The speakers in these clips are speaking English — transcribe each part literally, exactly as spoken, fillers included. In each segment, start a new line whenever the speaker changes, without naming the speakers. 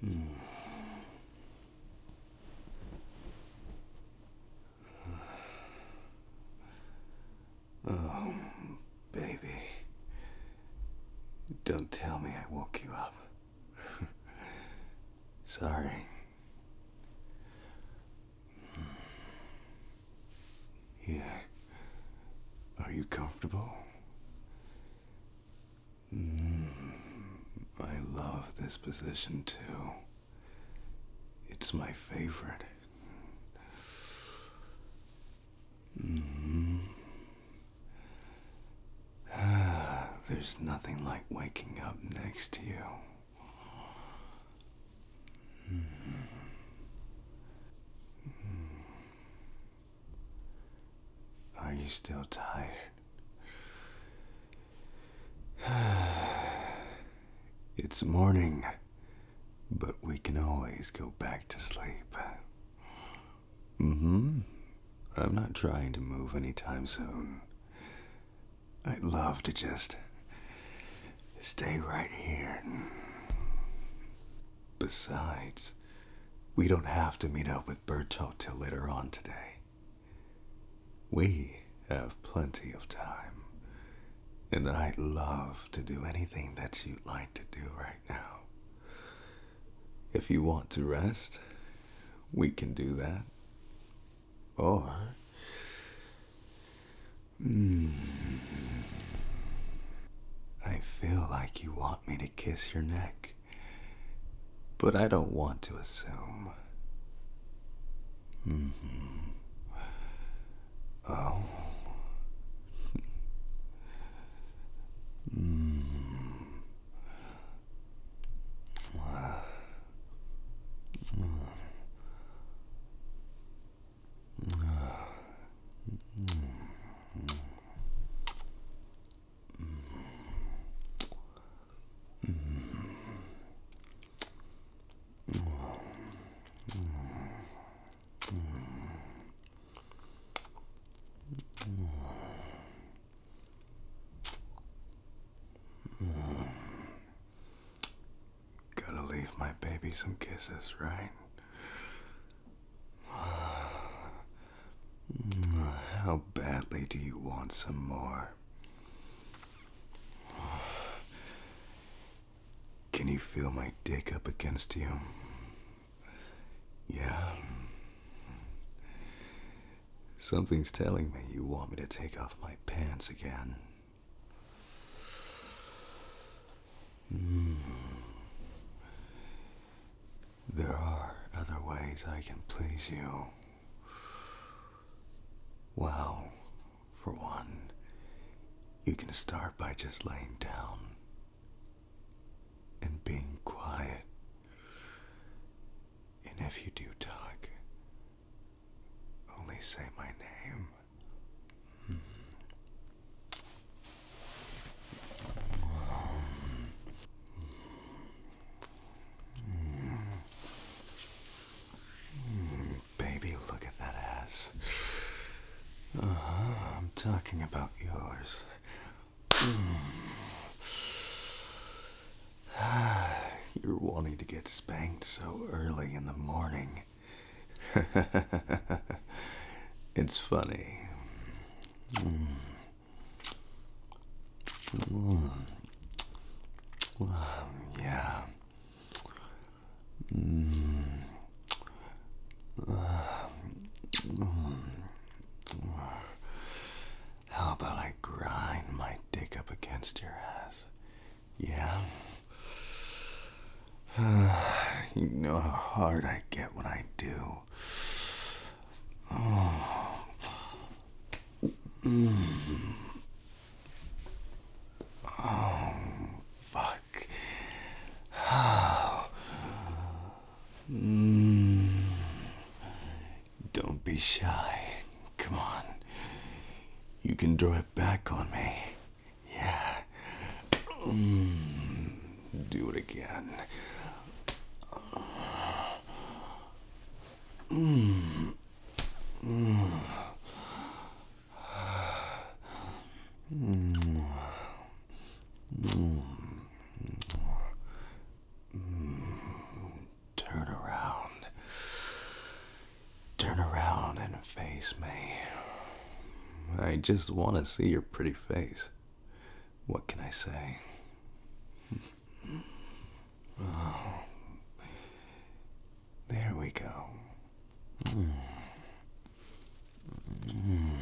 Oh, baby. Don't tell me I woke you up. Sorry. Here. Are you comfortable? Mm, I love this position too. It's my favorite. Mm. There's nothing like waking up next to you. Mm. Are you still tired? It's morning, but we can always go back to sleep. Mm-hmm. I'm not trying to move anytime soon. I'd love to just stay right here. Besides, we don't have to meet up with Berto till later on today. We have plenty of time, and I'd love to do anything that you'd like to do right now. If you want to rest, we can do that. Or, mm, I feel like you want me to kiss your neck, but I don't want to assume. Mm-hmm. Oh. Mm. Uh. Mm. Gotta leave my baby some kisses, right? How badly do you want some more? Can you feel my dick up against you? Yeah. Something's telling me you want me to take off my pants again. Mm. There are other ways I can please you. Well, for one, you can start by just laying down and being quiet. And if you do talk, only say my name. Baby, look at that ass. Uh-huh, I'm talking about yours. You're wanting to get spanked so early in the morning. It's funny. Mm. Mm. Um, yeah. Mm. Uh, mm. How about I grind my dick up against your ass? Yeah? You know how hard I get when I do. Oh. Mm. Oh, fuck. Oh. Mm. Don't be shy. Come on. You can draw it back on me. Yeah. Mm. Do it again. Mm. Mm. Mm. Mm. I just want to see your pretty face. What can I say? Oh, there we go. Mm. Mm.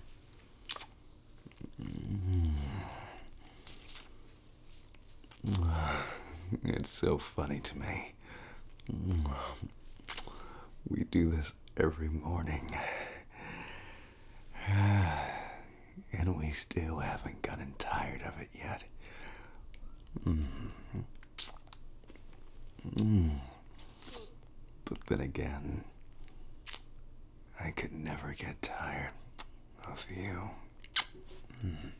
Mm. It's so funny to me. We do this every morning. And we still haven't gotten tired of it yet. Mm. Mm. But then again, I could never get tired of you. Mm.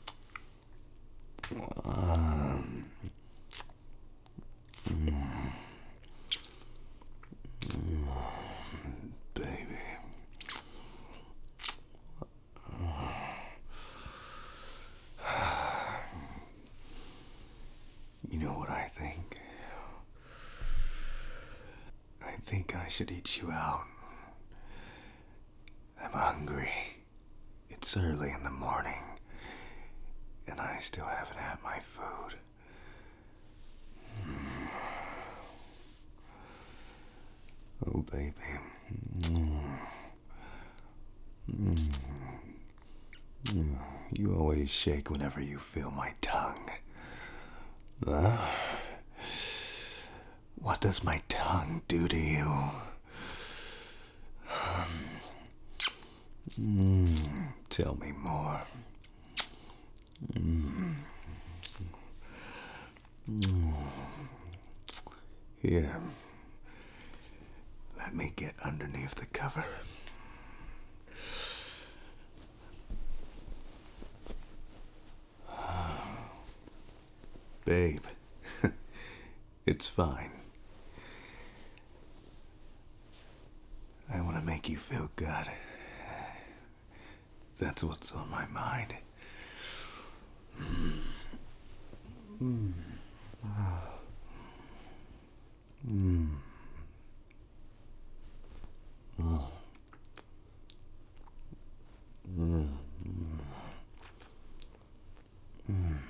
Um. Mm. Mm. Baby. You know what I think? I think I should eat you out. I'm hungry. It's early in the morning, and I still haven't had my food. Mm. Oh, baby. Mm. Mm. Mm. You always shake whenever you feel my tongue. Huh? What does my tongue do to you? Mm. Tell me more. Mm. Mm. Here. Let me get underneath the cover. Babe, it's fine. I want to make you feel good. That's what's on my mind. Mm. Mm. Mm. Oh. Mm. Mm.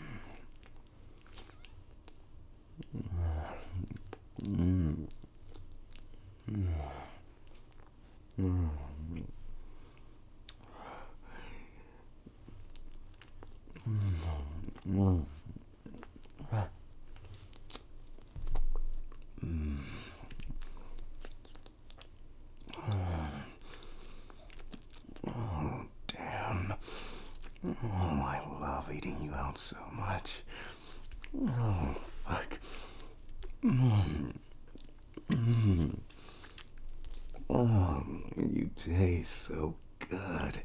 Mm. Mm. Mm. Mm. Mm. Oh, damn. Oh, I love eating you out so much. Oh, fuck. Mm. Mm. Oh, you taste so good.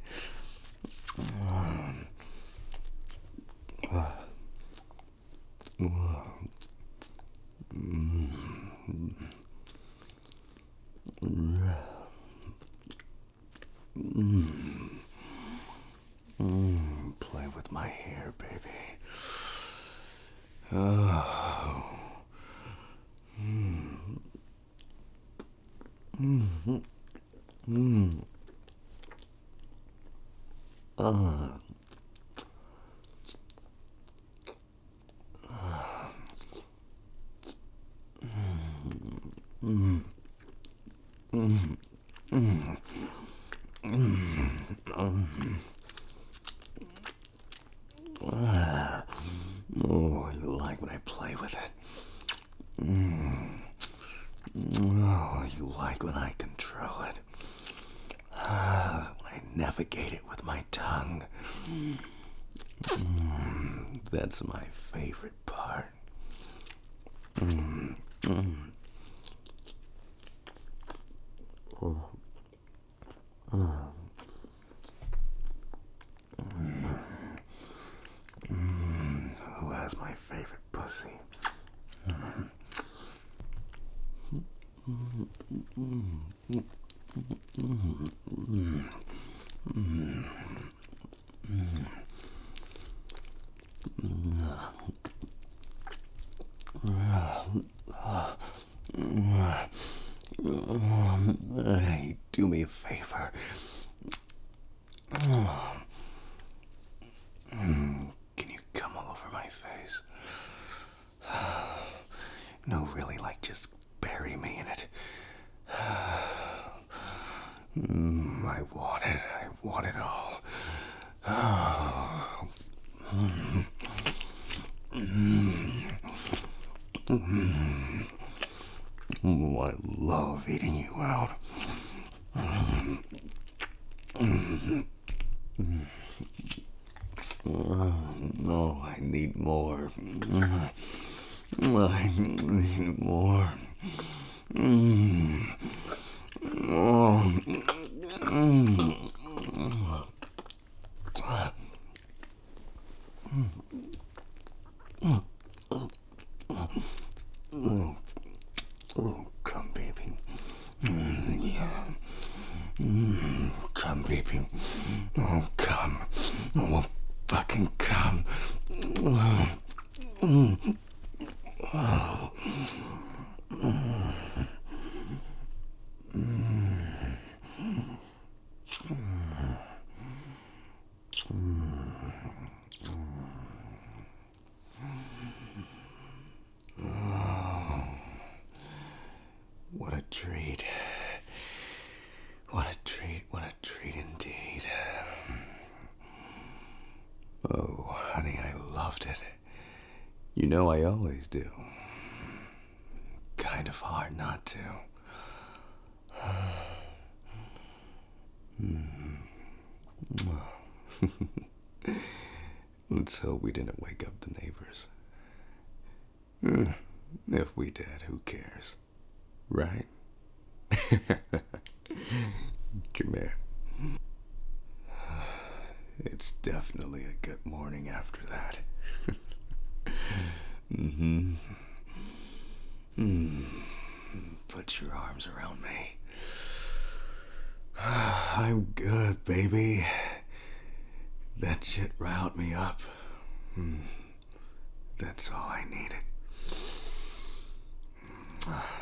Mm. Mm. Mm. Mm. Play with my hair, baby. Oh. Mm. Mm. Mm. Uh. Mm. Mm. Mm. Mm. Ah. Oh, you like when I play with it. Mm. Oh, you like when I control it. Ah, when I navigate it with my tongue. Mm. That's my favorite part. Mm. Mm. Oh. Oh. Mm. Mm. Who has my favorite pussy? Mm. Mm. Mm. Mm. Mm. Mm. Mm. Hey, do me a favor. just bury me in it. Mm, I want it. I want it all. Oh. Mm. Mm. Mm. Oh, I love eating you out. Mm. Mm. Mm. Oh, no, I need more. Mm. I need more. Mm. Oh. Mm. Oh, oh, come, baby. Mm, yeah. Mm, come, baby. Oh, come. Oh, fucking come. Oh. Mm. Oh. Mm. What a treat. What a treat, what a treat indeed. Oh, honey, I loved it. You know I always do. Kind of hard not to. Let's hope we didn't wake up the neighbors. If we did, who cares? Right? Come here. It's definitely a good morning after that. Mm-hmm. Mm. Put your arms around me. I'm good, baby. That shit riled me up. Mm. That's all I needed.